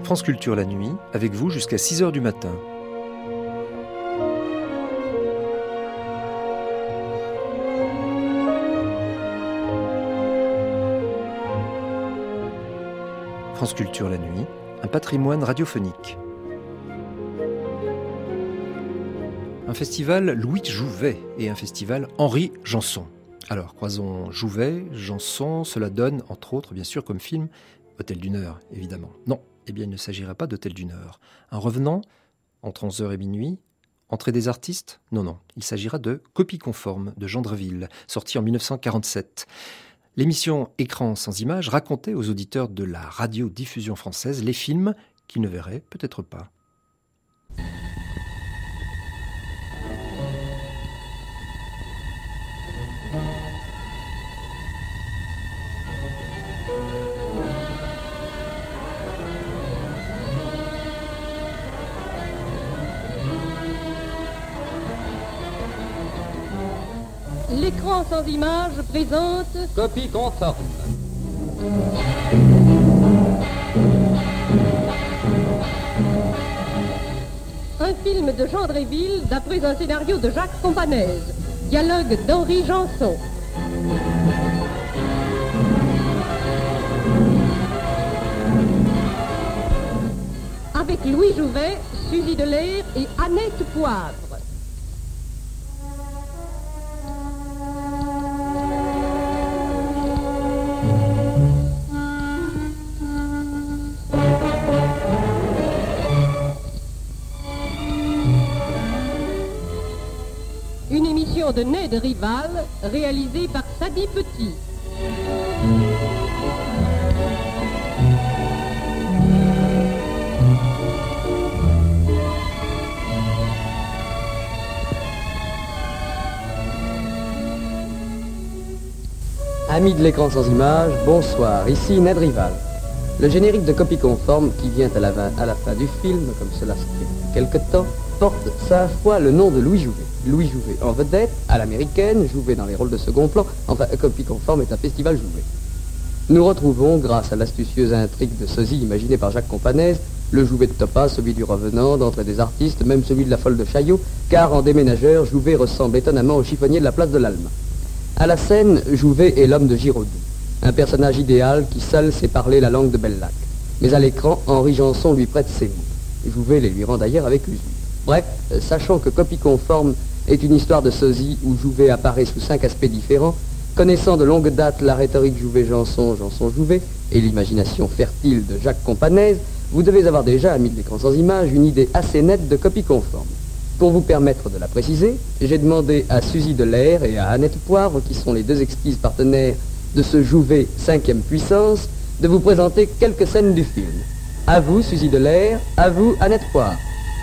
France Culture la nuit, avec vous jusqu'à 6h du matin. France Culture la nuit, un patrimoine radiophonique. Un festival Louis Jouvet et un festival Henri Janson. Alors, croisons Jouvet, Janson, cela donne, entre autres, bien sûr, comme film, Hôtel du Nord, évidemment. Non, eh bien, il ne s'agira pas d'Hôtel du Nord. Un revenant, entre 11h et minuit. Entrée des artistes ? Non, il s'agira de Copie conforme de Gendreville, sorti en 1947. L'émission Écran sans images racontait aux auditeurs de la radiodiffusion française les films qu'ils ne verraient peut-être pas. L'écran sans images présente Copie conforme. Un film de Gendreville d'après un scénario de Jacques Companès. Dialogue d'Henri Janson. Avec Louis Jouvet, Suzy Delair et Annette Poivre. Une émission de Ned Rival, réalisée par Sadi Petit. Amis de l'écran sans images, bonsoir, ici Ned Rival. Le générique de Copie conforme qui vient à la fin du film, comme cela se fait depuis quelque temps, porte 5 fois le nom de Louis Jouvet. Louis Jouvet en vedette, à l'américaine, Jouvet dans les rôles de second plan, enfin Copie conforme est un festival Jouvet. Nous retrouvons, grâce à l'astucieuse intrigue de sosie imaginée par Jacques Companès, le Jouvet de Topaz, celui du revenant, d'entrée des artistes, même celui de la folle de Chaillot, car en déménageur, Jouvet ressemble étonnamment au chiffonnier de la place de l'Alma. À la scène, Jouvet est l'homme de Giraudoux, un personnage idéal qui seul sait parler la langue de Bellac. Mais à l'écran, Henri Janson lui prête ses mots. Jouvet les lui rend d'ailleurs avec usure. Bref, sachant que Copie conforme est une histoire de sosie où Jouvet apparaît sous 5 aspects différents, connaissant de longue date la rhétorique Jouvet-Janson, Janson-Jouvet, et l'imagination fertile de Jacques Companès, vous devez avoir déjà, amis de l'écran sans images, une idée assez nette de Copie conforme. Pour vous permettre de la préciser, j'ai demandé à Suzy Delair et à Annette Poivre, qui sont les deux exquises partenaires de ce Jouvet 5e puissance, de vous présenter quelques scènes du film. À vous, Suzy Delair, à vous, Annette Poivre.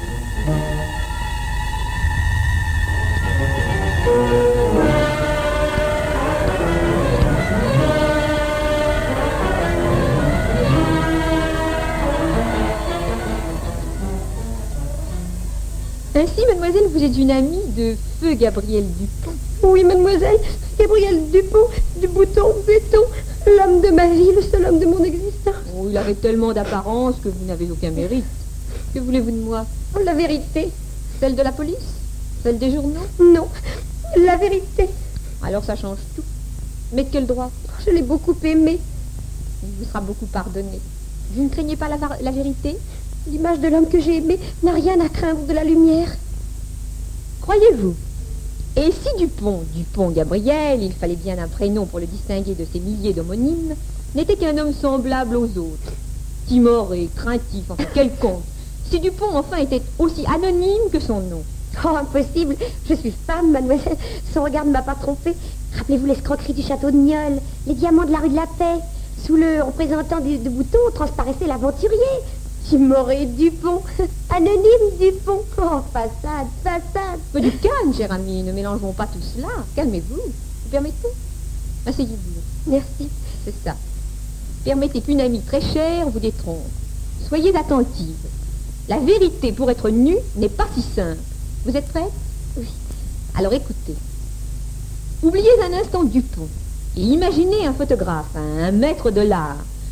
Ainsi, mademoiselle, vous êtes une amie de feu Gabriel Dupont. Oui, mademoiselle, Gabriel Dupont, du bouton béton, l'homme de ma vie, le seul homme de mon existence. Oh, il avait tellement d'apparence que vous n'avez aucun mérite. Que voulez-vous de moi? La vérité. Celle de la police? Celle des journaux? Non, la vérité. Alors ça change tout. Mais de quel droit? Je l'ai beaucoup aimé. Il vous sera beaucoup pardonné. Vous ne craignez pas la vérité? L'image de l'homme que j'ai aimé n'a rien à craindre de la lumière. Croyez-vous? Et si Dupont Gabriel, il fallait bien un prénom pour le distinguer de ces milliers d'homonymes, n'était qu'un homme semblable aux autres, timoré, craintif, enfin quelconque, si Dupont enfin était aussi anonyme que son nom? Oh, impossible, je suis femme, mademoiselle, son regard ne m'a pas trompée. Rappelez-vous l'escroquerie du château de Nieul, les diamants de la rue de la Paix. Sous le représentant de Bouton transparaissait l'aventurier. Timoré Dupont, anonyme Dupont. Oh, façade. Peu du calme, cher ami, ne mélangeons pas tout cela. Calmez-vous, vous permettez? Asseyez-vous. Merci. C'est ça. Permettez qu'une amie très chère vous détrompe. Soyez attentive. La vérité, pour être nue, n'est pas si simple. Vous êtes prête? Oui. Alors écoutez. Oubliez un instant Dupont et imaginez un photographe, un maître de l'art,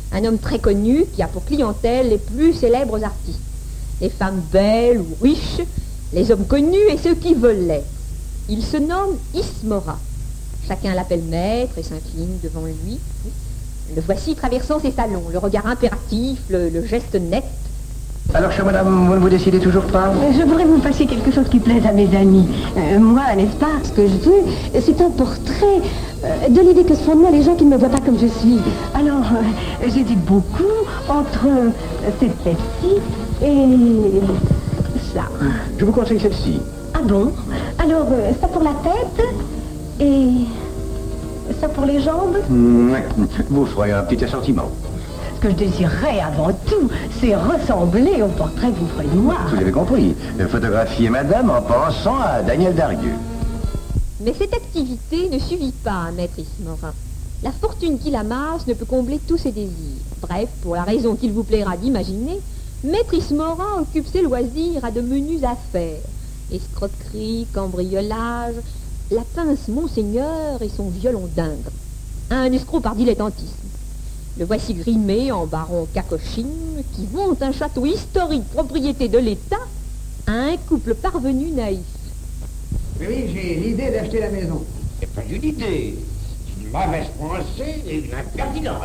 Un homme très connu qui a pour clientèle les plus célèbres artistes. Les femmes belles ou riches, les hommes connus et ceux qui veulent l'être. Il se nomme Ismora. Chacun l'appelle maître et s'incline devant lui. Le voici traversant ses salons, le regard impératif, le geste net. Alors, chère madame, vous ne vous décidez toujours pas? Je voudrais vous passer quelque chose qui plaise à mes amis. Moi, n'est-ce pas, ce que je veux, c'est un portrait de l'idée que se font de moi les gens qui ne me voient pas comme je suis. Alors, j'hésite beaucoup entre cette tête-ci et ça. Je vous conseille celle-ci. Ah bon? Alors, ça pour la tête et ça pour les jambes? Ouais. Vous ferez un petit assentiment. Ce que je désirerais avant tout, c'est ressembler au portrait que vous ferez de moi. Vous avez compris. Photographier madame en pensant à Daniel Darieux. Mais cette activité ne suffit pas à Maître Ismora. La fortune qu'il amasse ne peut combler tous ses désirs. Bref, pour la raison qu'il vous plaira d'imaginer, Maître Ismora occupe ses loisirs à de menues affaires. Escroquerie, cambriolage, la pince Monseigneur et son violon d'Indre. Un escroc par dilettantisme. Le voici grimé en baron Cacochine qui monte un château historique propriété de l'État à un couple parvenu naïf. Oui, j'ai l'idée d'acheter la maison. C'est pas une idée, c'est une mauvaise pensée et une impertinence.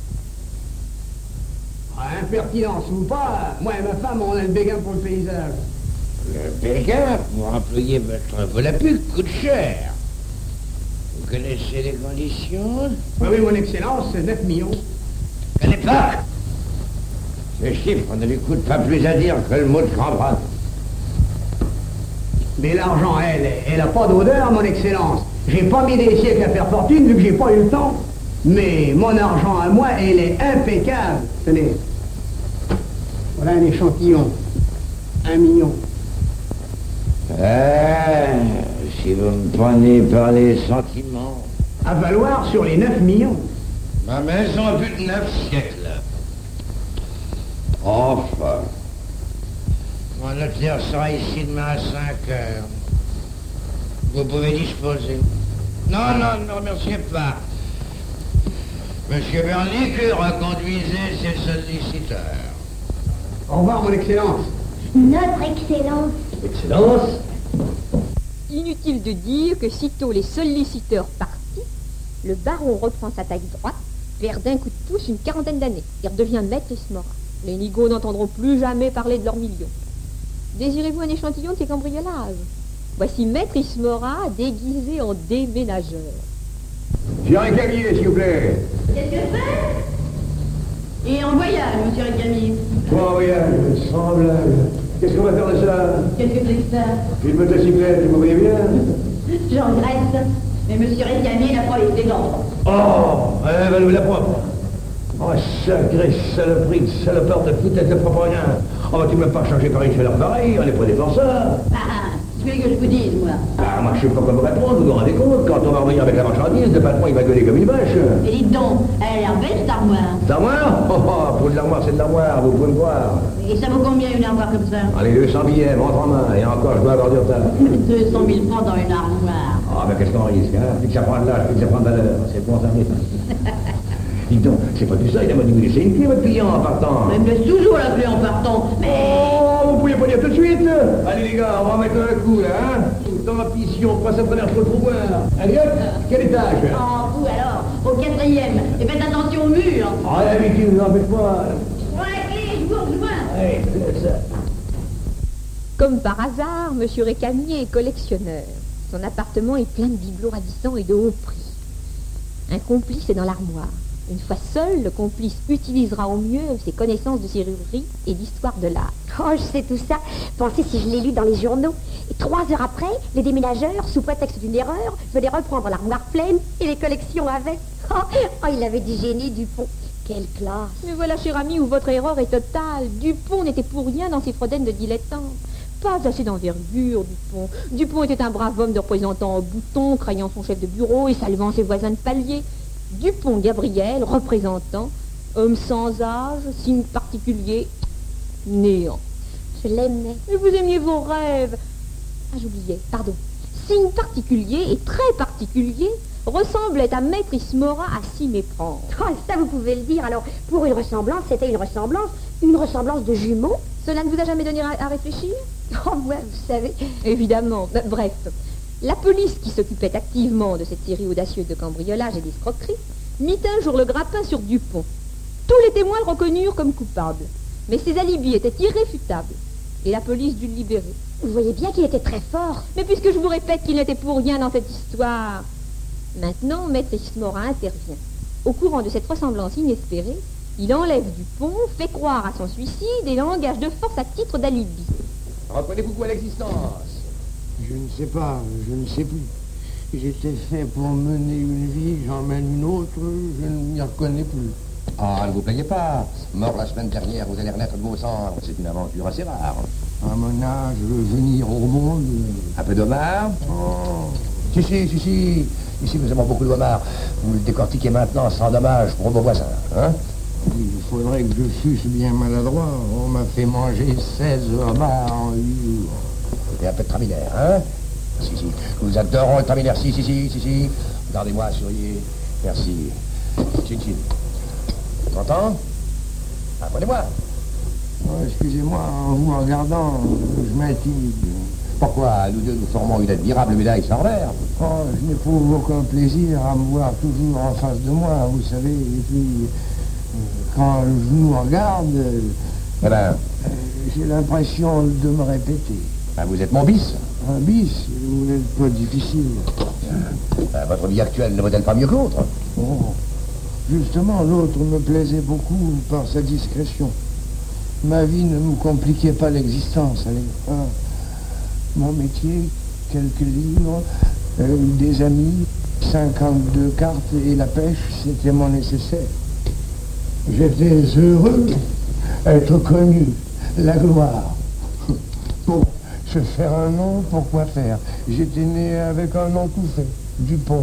Impertinence ou pas, moi et ma femme, on a le béguin pour le paysage. Le béguin, pour employer votre volapük, coûte cher. Vous connaissez les conditions? Oui, mon excellence, 9 millions. Je connais pas. Ce chiffre ne lui coûte pas plus à dire que le mot de Cambrin. Mais l'argent, elle a pas d'odeur, mon excellence. J'ai pas mis des siècles à faire fortune, vu que j'ai pas eu le temps. Mais mon argent à moi, elle est impeccable. Tenez. Voilà un échantillon. 1 million. Si vous me prenez par les sentiments. À valoir sur les 9 millions. Ma maison a plus de 9 siècles. Enfin. Mon notaire sera ici demain à 5 heures. Vous pouvez disposer. Non, ne remerciez pas. Monsieur Bernic, reconduisez ses solliciteurs. Au revoir, mon excellence. Notre excellence. Excellence. Inutile de dire que sitôt les solliciteurs partis, le baron reprend sa taille droite, perd d'un coup de pouce une quarantaine d'années et redevient Maître Ismora. Les nigauds n'entendront plus jamais parler de leurs millions. Désirez-vous un échantillon de ces cambriolages? Voici Maître Ismora déguisé en déménageur. J'ai un camier, s'il vous plaît. Qu'est-ce que c'est? Et en voyage, monsieur Récamier. Quoi, voyage, semblable. Qu'est-ce qu'on va faire de ça? Qu'est-ce que c'est que ça? Une motocyclette, vous voyez bien. J'engraisse. Mais monsieur Récamier n'a pas les gants. Oh, elle va nous la propre. Oh, sacré saloperie de salopard de foutaise de propre rien. Oh, tu m'as pas changé par une chaleur pareille, on est pas des forçats. Ce que je vous dise, moi. Ah, moi, je sais pas quoi vous répondre, vous vous rendez compte, quand on va revenir avec la marchandise, le patron, il va gueuler comme une vache. Et dites donc, elle a l'air belle, cette armoire. D'armoire? Oh, pour de l'armoire, c'est de l'armoire, vous pouvez me voir. Et ça vaut combien, une armoire comme ça? Allez, 200 billets, montre en main, et encore, je dois avoir du retard. 200 000 francs dans une armoire. Ah, ben qu'est-ce qu'on risque, hein? Plus que ça prend de l'âge, plus que ça prend de valeur, c'est bon, ça risque. Dites donc, c'est pas tout ça, il a dit vous laisser une clé, votre client, en partant. Elle me laisse toujours la clé en partant, mais... Oh, vous pouvez pas dire tout de suite, là. Allez, les gars, on va mettre un coup, là, hein. Tant pis si on passe à travers trop le pouvoir. Allez, hop, quel étage? Oh, vous alors, au 4e. Et faites attention au mur. Ah, l'habitude, n'en faites pas. Prends la clé, je vous rejoins. Allez, laisse ça. Comme par hasard, monsieur Récamier est collectionneur. Son appartement est plein de bibelots ravissants et de haut prix. Un complice est dans l'armoire. Une fois seul, le complice utilisera au mieux ses connaissances de serrurerie et d'histoire de l'art. Oh, je sais tout ça. Pensez si je l'ai lu dans les journaux. Et 3 heures après, les déménageurs, sous prétexte d'une erreur, venaient reprendre l'armoire pleine et les collections avec. Oh, il avait du génie, Dupont. Quelle classe. Mais voilà, cher ami, où votre erreur est totale. Dupont n'était pour rien dans ses frodaines de dilettante. Pas assez d'envergure, Dupont. Dupont était un brave homme de représentant en bouton, craignant son chef de bureau et saluant ses voisins de palier. Dupont Gabriel, représentant, homme sans âge, signe particulier, néant. Je l'aimais. Mais vous aimiez vos rêves. Ah, j'oubliais, pardon. Signe particulier et très particulier, ressemblait à Maître Ismora à s'y méprendre. Oh, ça, vous pouvez le dire. Alors, pour une ressemblance, c'était une ressemblance de jumeaux. Cela ne vous a jamais donné à réfléchir? Oh, ouais, vous savez. Évidemment. Bref, la police qui s'occupait activement de cette série audacieuse de cambriolage et d'escroquerie mit un jour le grappin sur Dupont. Tous les témoins le reconnurent comme coupable, mais ses alibis étaient irréfutables, et la police dut le libérer. Vous voyez bien qu'il était très fort. Mais puisque je vous répète qu'il n'était pour rien dans cette histoire... Maintenant, Maître Ismora intervient. Au courant de cette ressemblance inespérée, il enlève Dupont, fait croire à son suicide et l'engage de force à titre d'alibi. Reprenez-vous quoi l'existence? Je ne sais pas, je ne sais plus. J'étais fait pour mener une vie, j'en mène une autre, je ne m'y reconnais plus. Ah, ne vous plaignez pas. Mort la semaine dernière, vous allez renaître de vos cendres. C'est une aventure assez rare. À mon âge, venir au monde... Un peu d'homard? Oh, Si. Ici, nous aimons beaucoup le homard. Vous le décortiquez maintenant sans dommage pour vos voisins, hein? il faudrait que je fusse bien maladroit. On m'a fait manger 16 homards en 8 jours. Et un peu de traminaire, hein? Si. Nous adorons le traminaire. Si. Regardez-moi, souriez. Merci. Chin. Content? Apprenez-moi. Oh, excusez-moi, en vous regardant, je m'intimide. Pourquoi? Nous deux, nous formons une admirable médaille sans verre. Oh, je n'éprouve aucun plaisir à me voir toujours en face de moi, vous savez. Et puis, quand je nous regarde, Eh ben, j'ai l'impression de me répéter. vous êtes mon bis. Un bis, vous n'êtes pas difficile. Votre vie actuelle ne vaut-elle pas mieux que l'autre? Oh, justement, l'autre me plaisait beaucoup par sa discrétion. Ma vie ne me compliquait pas l'existence, allez. Hein. Mon métier, quelques livres, des amis, 52 cartes et la pêche, c'était mon nécessaire. J'étais heureux, être connu, la gloire. Bon, se faire un nom, pourquoi faire? J'étais né avec un nom tout fait, Dupont.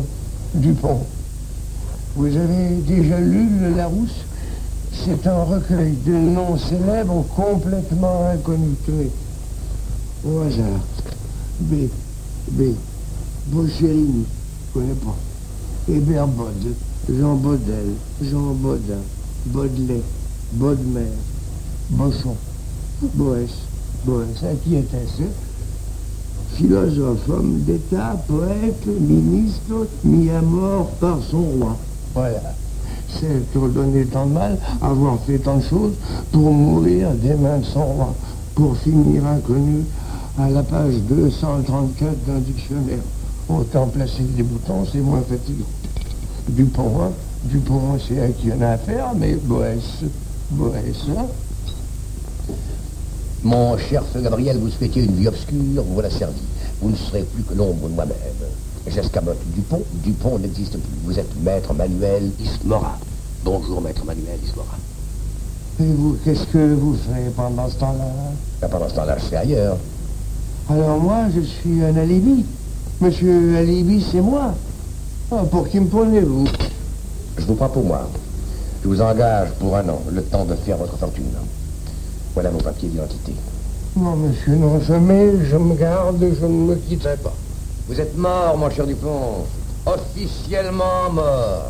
Vous avez déjà lu le Larousse? C'est un recueil de noms célèbres complètement inconnus. Tenez, au hasard. B. Boccherine, je connais pas. Hébert Bode, Jean Baudel, Jean Baudin, Baudelaire, Baudemer, Bochon, Boès, à qui était-ce? Philosophe, homme d'État, poète, ministre, mis à mort par son roi. Voilà. C'est donner tant de mal, avoir fait tant de choses pour mourir des mains de son roi, pour finir inconnu à la page 234 d'un dictionnaire. Autant placer des boutons, c'est moins fatigant. Dupont, c'est à qui on a affaire, mais Boès, hein? Mon cher feu Gabriel, vous souhaitiez une vie obscure, vous voilà servi. Vous ne serez plus que l'ombre de moi-même. J'escamote Dupont n'existe plus. Vous êtes maître Manuel Ismora. Bonjour, maître Manuel Ismora. Et vous, qu'est-ce que vous ferez pendant ce temps-là? Pendant ce temps-là, je serai ailleurs. Alors moi, je suis un alibi. Monsieur Alibi, c'est moi. Ah, pour qui me prenez-vous? Je vous prends pour moi. Je vous engage pour 1 an, le temps de faire votre fortune. Voilà vos papiers d'identité. Non, monsieur, non, jamais je me garde, je ne me quitterai pas. Vous êtes mort, mon cher Dupont. Officiellement mort.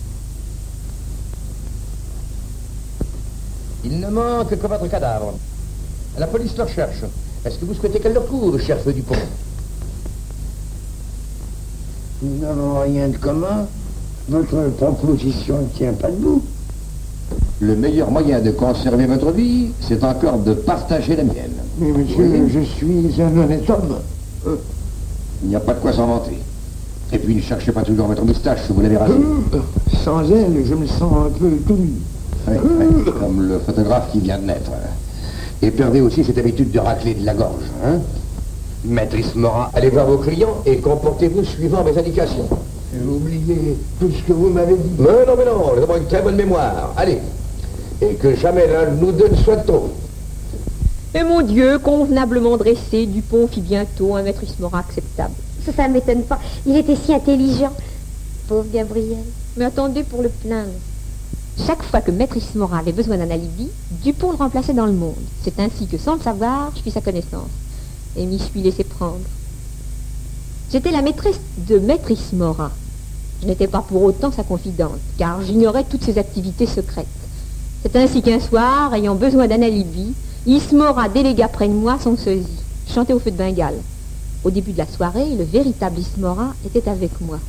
Il ne manque que votre cadavre. La police le recherche. Est-ce que vous souhaitez qu'elle le retrouve, cher feu Dupont? Nous n'avons rien de commun. Votre proposition ne tient pas debout. Le meilleur moyen de conserver votre vie, c'est encore de partager la mienne. Mais monsieur, je suis un honnête homme. Il n'y a pas de quoi s'en vanter. Et puis ne cherchez pas toujours votre moustache, vous l'avez rasé. Sans elle, je me sens un peu tout nu. Comme le photographe qui vient de naître. Et perdez aussi cette habitude de racler de la gorge, hein? Maître Ismora, allez voir vos clients et comportez-vous suivant mes indications. Oubliez tout ce que vous m'avez dit. Mais non, nous avons une très bonne mémoire. Allez. Et que jamais l'un de nous deux ne soit trop. Et mon Dieu, convenablement dressé, Dupont fit bientôt un Maître Ismora acceptable. Ça m'étonne pas. Il était si intelligent. Pauvre Gabriel. Mais attendez pour le plaindre. Chaque fois que Maître Ismora avait besoin d'un alibi, Dupont le remplaçait dans le monde. C'est ainsi que, sans le savoir, je fis sa connaissance. Et m'y suis laissé prendre. J'étais la maîtresse de Maître Ismora. Je n'étais pas pour autant sa confidente, car j'ignorais toutes ses activités secrètes. C'est ainsi qu'un soir, ayant besoin d'un alibi, Ismora délégua près de moi son sosie, chanter au feu de Bengale. Au début de la soirée, le véritable Ismora était avec moi.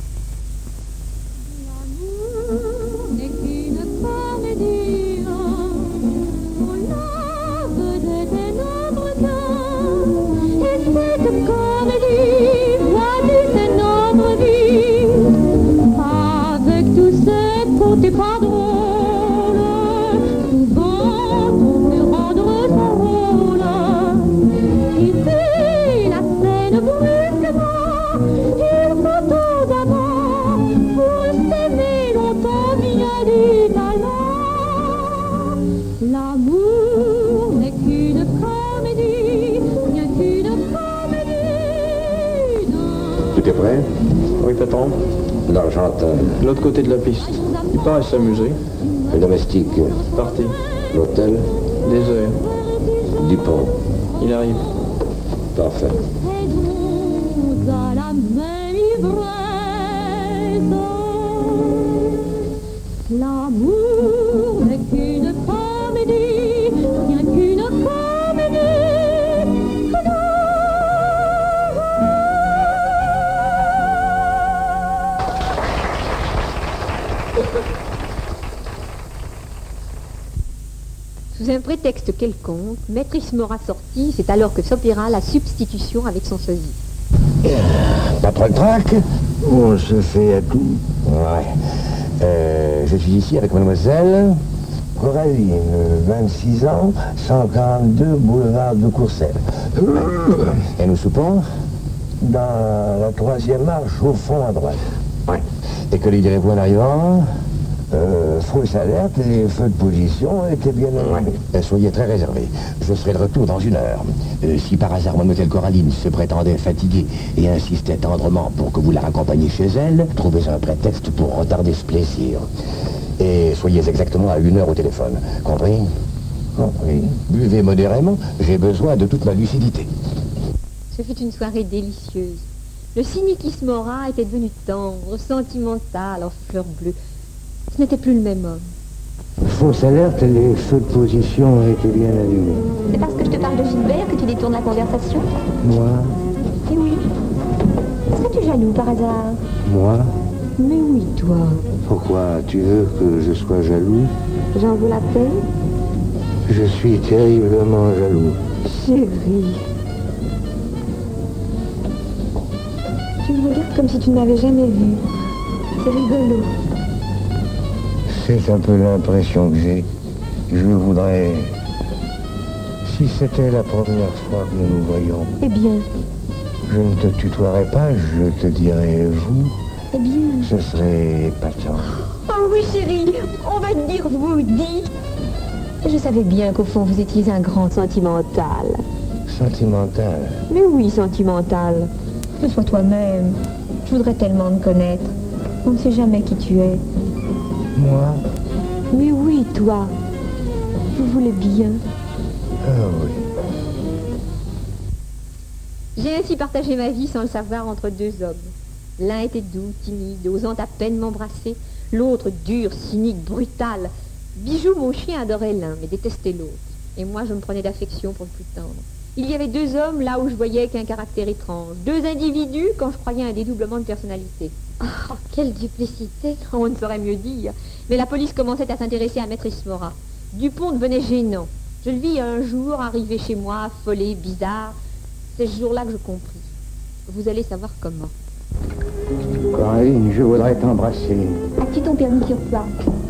L'amour n'est qu'une comédie, on lave de ténèbres cœurs, et cette comédie voit ses nombres vies, avec tous ces côtés pas drôles, souvent on peut rendre son rôle, et puis la scène brusquement, il faut tout d'abord, pour s'aimer longtemps bien du talent. L'amour n'est qu'une comédie, rien qu'une comédie. Tout est prêt? Oui, patron. L'Argentin. De l'autre côté de la piste. Il paraît s'amuser. Le domestique. Parti. L'hôtel. Désert. Dupont. Il arrive. Parfait. À la même ivresse, l'amour n'est qu'une comédie, rien qu'une comédie. Sous un prétexte quelconque, Maître Ismora sortit, c'est alors que s'opéra la substitution avec son sosie. Pas trop de trac? On se fait à tout. Ouais. Je suis ici avec mademoiselle Coraline, 26 ans, 142 boulevard de Courcelles. Et nous soupons? Dans la 3e marche, au fond à droite. Ouais. Et que lui direz-vous en arrivant? Fausse alerte, les feux de position étaient bien allumés. Soyez très réservés. Je serai de retour dans 1 heure. Si par hasard mademoiselle Coraline se prétendait fatiguée et insistait tendrement pour que vous la raccompagniez chez elle, trouvez un prétexte pour retarder ce plaisir. Et soyez exactement à 1 heure au téléphone. Compris? Compris. Buvez modérément, j'ai besoin de toute ma lucidité. Ce fut une soirée délicieuse. Le cynique Ismora était devenu tendre, sentimental, en fleurs bleues. Ce n'était plus le même homme. Fausse alerte, les feux de position étaient bien allumés. C'est parce que je te parle de Gilbert que tu détournes la conversation? Moi? Eh oui. Serais-tu jaloux par hasard? Moi? Mais oui, toi. Pourquoi? Tu veux que je sois jaloux? J'en vaut la peine? Je suis terriblement jaloux. Chérie. Tu me regardes comme si tu ne m'avais jamais vu. C'est rigolo. C'est un peu l'impression que j'ai. Je voudrais... Si c'était la première fois que nous nous voyons... Eh bien? Je ne te tutoierais pas, je te dirais vous. Eh bien? Ce serait épatant. Oh oui, chérie, on va te dire vous, dis. Je savais bien qu'au fond, vous étiez un grand sentimental. Sentimental? Mais oui, sentimental. Que sois toi-même. Je voudrais tellement te connaître. On ne sait jamais qui tu es. Moi? Mais oui, toi. Vous voulez bien. Ah oui. J'ai ainsi partagé ma vie sans le savoir entre 2 hommes. L'un était doux, timide, osant à peine m'embrasser. L'autre dur, cynique, brutal. Bijou, mon chien, adorait l'un, mais détestait l'autre. Et moi, je me prenais d'affection pour le plus tendre. Il y avait 2 hommes là où je voyais qu'un caractère étrange. 2 individus quand je croyais à un dédoublement de personnalité. Oh, quelle duplicité! On ne saurait mieux dire. Mais la police commençait à s'intéresser à Maître Ismora. Dupont devenait gênant. Je le vis un jour arriver chez moi, affolé, bizarre. C'est ce jour-là que je compris. Vous allez savoir comment. Coraline, je voudrais t'embrasser. As-tu ton permis sur toi?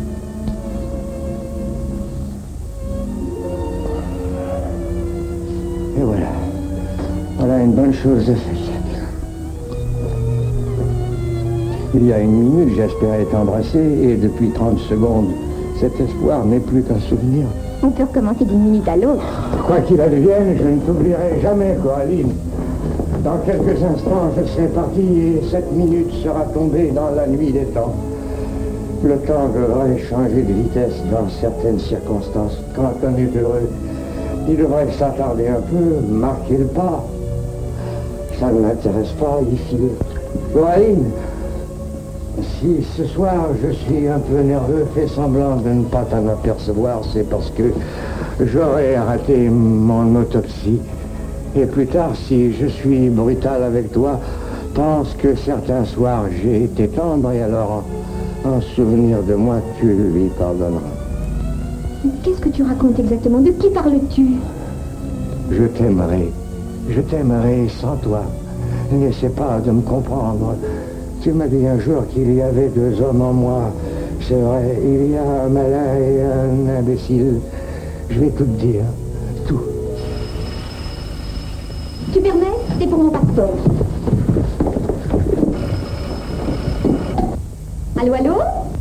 Et voilà. Voilà une bonne chose de faite. Il y a 1 minute, j'espérais t'embrasser et depuis 30 secondes, cet espoir n'est plus qu'un souvenir. On peut recommencer d'une minute à l'autre. Quoi qu'il advienne, je ne t'oublierai jamais, Coraline. Dans quelques instants, je serai parti et cette minute sera tombée dans la nuit des temps. Le temps devrait changer de vitesse dans certaines circonstances. Quand on est heureux, il devrait s'attarder un peu, marquer le pas. Ça ne m'intéresse pas, y filer. Coraline, Si ce soir je suis un peu nerveux, fais semblant de ne pas t'en apercevoir, c'est parce que j'aurais raté mon autopsie. Et plus tard, si je suis brutal avec toi, pense que certains soirs j'ai été tendre et alors en souvenir de moi, tu lui pardonneras. Qu'est-ce que tu racontes exactement? De qui parles-tu? Je t'aimerai sans toi. N'essaie pas de me comprendre. Tu m'as dit un jour qu'il y avait deux hommes en moi. C'est vrai, il y a un malin et un imbécile. Je vais tout te dire, tout. Tu permets? C'est pour mon passeport. Allô, allô?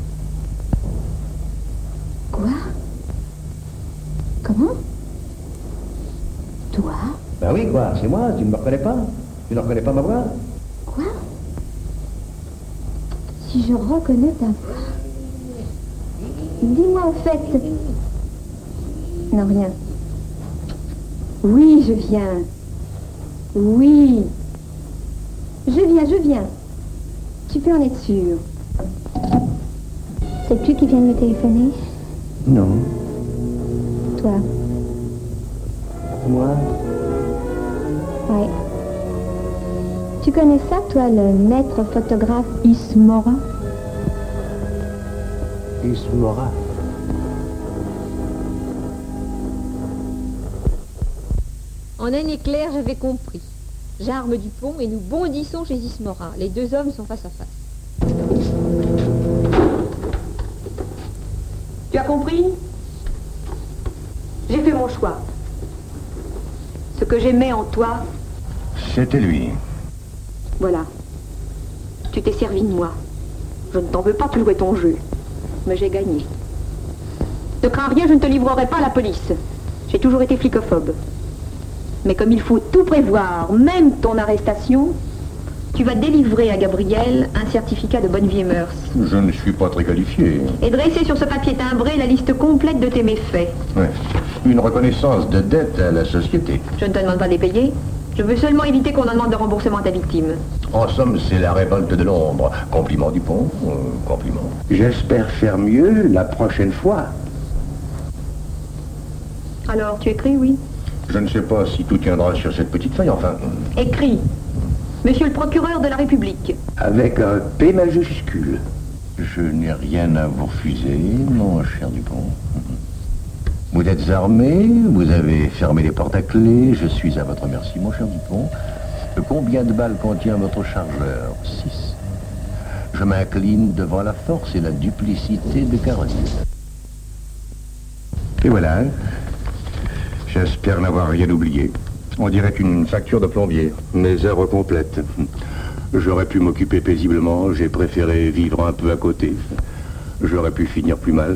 Quoi? Comment? Toi? Ben oui, quoi, c'est moi, tu ne me reconnais pas? Tu ne reconnais pas ma voix? Quoi? Si je reconnais ta voix... Dis-moi au fait... Non, rien. Oui, je viens. Oui. Je viens. Tu peux en être sûr. C'est tu qui viens de me téléphoner? Non. Toi? Moi? Ouais. Tu connais ça, toi, le maître photographe Ismora? Ismora? En un éclair, j'avais compris. J'arme Dupont et nous bondissons chez Ismora. Les deux hommes sont face à face. Tu as compris? J'ai fait mon choix. Ce que j'aimais en toi... C'était lui. Voilà. Tu t'es servi de moi. Je ne t'en veux pas, tu jouais ton jeu. Mais j'ai gagné. Ne crains rien, je ne te livrerai pas à la police. J'ai toujours été flicophobe. Mais comme il faut tout prévoir, même ton arrestation, tu vas délivrer à Gabriel un certificat de bonne vie et mœurs. Je ne suis pas très qualifié. Et dresser sur ce papier timbré la liste complète de tes méfaits. Ouais. Une reconnaissance de dette à la société. Je ne te demande pas de les payer. Je veux seulement éviter qu'on en demande de remboursement à ta victime. En somme, c'est la révolte de l'ombre. Compliment Dupont, compliment. J'espère faire mieux la prochaine fois. Alors, tu écris, oui? Je ne sais pas si tout tiendra sur cette petite feuille, enfin... Écris. Monsieur le procureur de la République. Avec un P majuscule. Je n'ai rien à vous refuser, mon cher Dupont. Vous êtes armé, vous avez fermé les portes à clé, je suis à votre merci, mon cher Dupont. Combien de balles contient votre chargeur? 6. Je m'incline devant la force et la duplicité de Caroline. Et voilà. J'espère n'avoir rien oublié. On dirait une facture de plombier. Mes heures complètes. J'aurais pu m'occuper paisiblement, j'ai préféré vivre un peu à côté. J'aurais pu finir plus mal.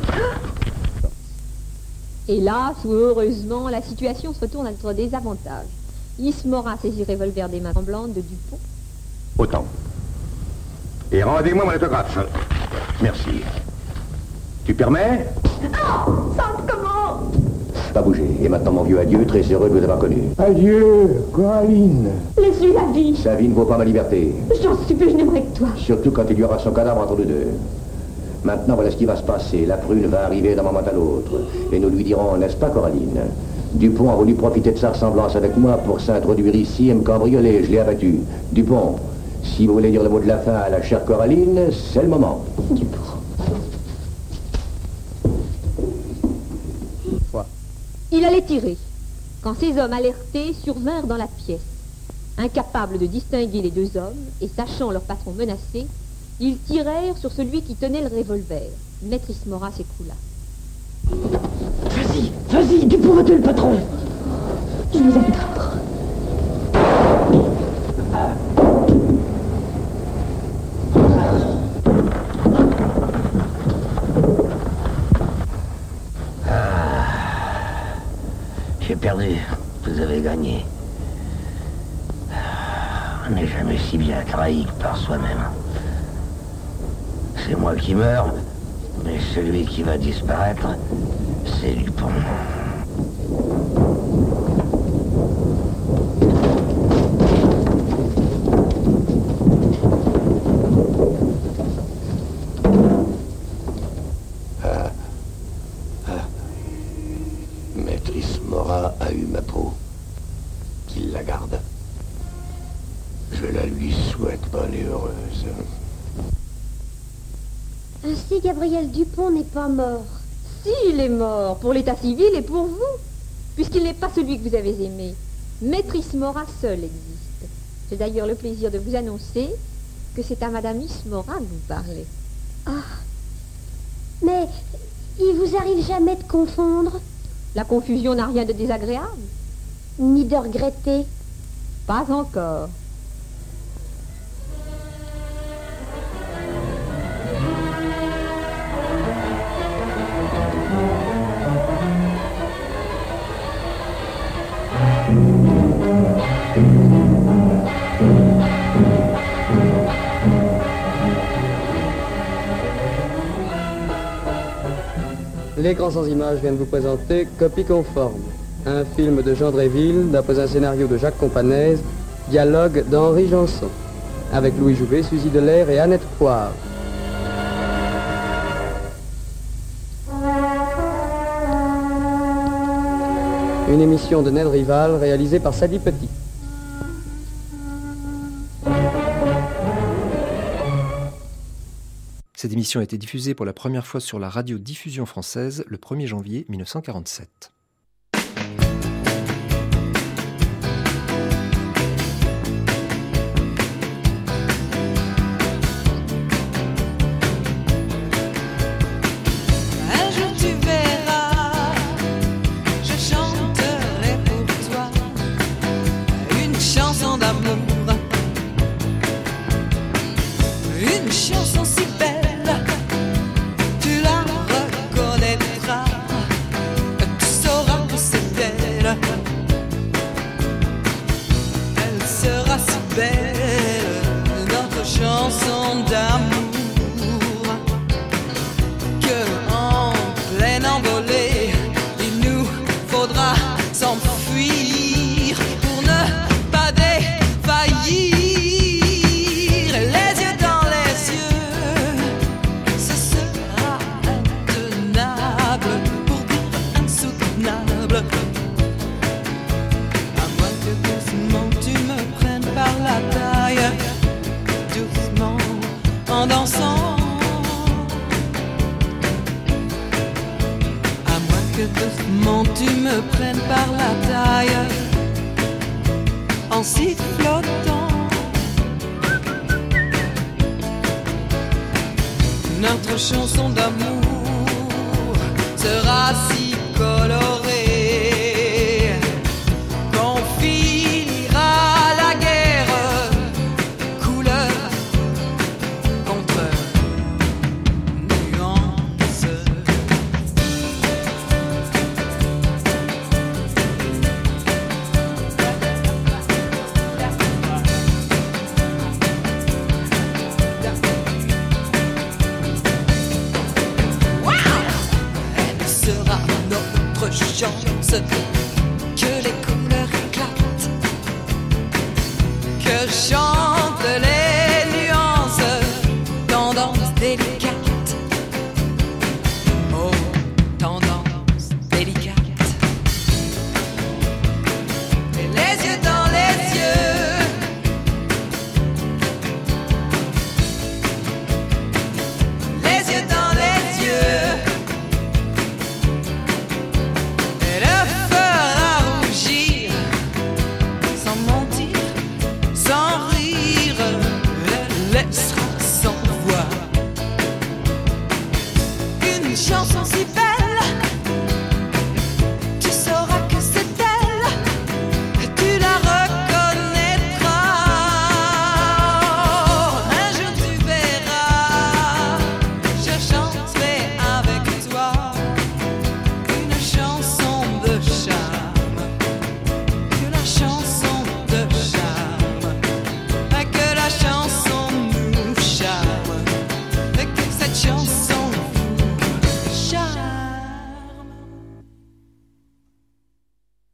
Hélas ou heureusement, la situation se retourne à notre désavantage. Ismora saisit le revolver des mains tremblantes de Dupont. Autant. Et rendez-moi mon autographe. Merci. Tu permets? Oh, sans comment? Pas bouger. Et maintenant, mon vieux adieu, très heureux de vous avoir connu. Adieu, Coraline. Laisse-lui la vie. Sa vie ne vaut pas ma liberté. J'en supplie, je n'aimerais que toi. Surtout quand il y aura son cadavre entre nous deux. Maintenant, voilà ce qui va se passer. La prune va arriver d'un moment à l'autre. Et nous lui dirons, n'est-ce pas, Coraline? Dupont a voulu profiter de sa ressemblance avec moi pour s'introduire ici et me cambrioler. Je l'ai abattu. Dupont, si vous voulez dire le mot de la fin à la chère Coraline, c'est le moment. Dupont. Il allait tirer, quand ces hommes alertés survinrent dans la pièce. Incapables de distinguer les deux hommes, et sachant leur patron menacé, ils tirèrent sur celui qui tenait le revolver. Maître Ismora s'écroula. Vas-y, Dupont va tuer le patron. Je vous adore. J'ai perdu, vous avez gagné. On n'est jamais si bien trahi que par soi-même. C'est moi qui meurs, mais celui qui va disparaître, c'est Dupont. Maîtrise Mora a eu ma peau. Qu'il la garde. Je la lui souhaite bonne et heureuse. Ainsi, Gabriel Dupont n'est pas mort. Si, il est mort, pour l'état civil et pour vous, puisqu'il n'est pas celui que vous avez aimé. Maîtrise Mora seule existe. J'ai d'ailleurs le plaisir de vous annoncer que c'est à Madame Miss Mora que vous parlez. Ah, mais il vous arrive jamais de confondre? La confusion n'a rien de désagréable. Ni de regretter? Pas encore. L'écran sans images vient de vous présenter Copie conforme, un film de Jean Dréville d'après un scénario de Jacques Companèse, dialogue d'Henri Janson, avec Louis Jouvet, Suzy Delair et Annette Poire. Une émission de Ned Rival réalisée par Sadi Petit. Cette émission a été diffusée pour la première fois sur la radiodiffusion française le 1er janvier 1947. Un jour tu verras, je chanterai pour toi une chanson d'amour, une chanson si belle. Tu la reconnaîtras, tu sauras que c'est elle. Elle sera si belle, notre chanson d'amour, que en pleine envolée, il nous faudra s'enfuir pour ne pas défaillir. Les yeux dans les yeux, ce sera intenable, pour dire insoutenable. À moins que doucement tu me prennes par la taille, doucement en dansant. À moins que doucement tu me prennes par la taille, en sifflotant. Notre chanson d'amour sera si colorée qu'on finira la guerre, couleur contre nuance. Elle sera notre chance, que les couleurs éclatent, que chante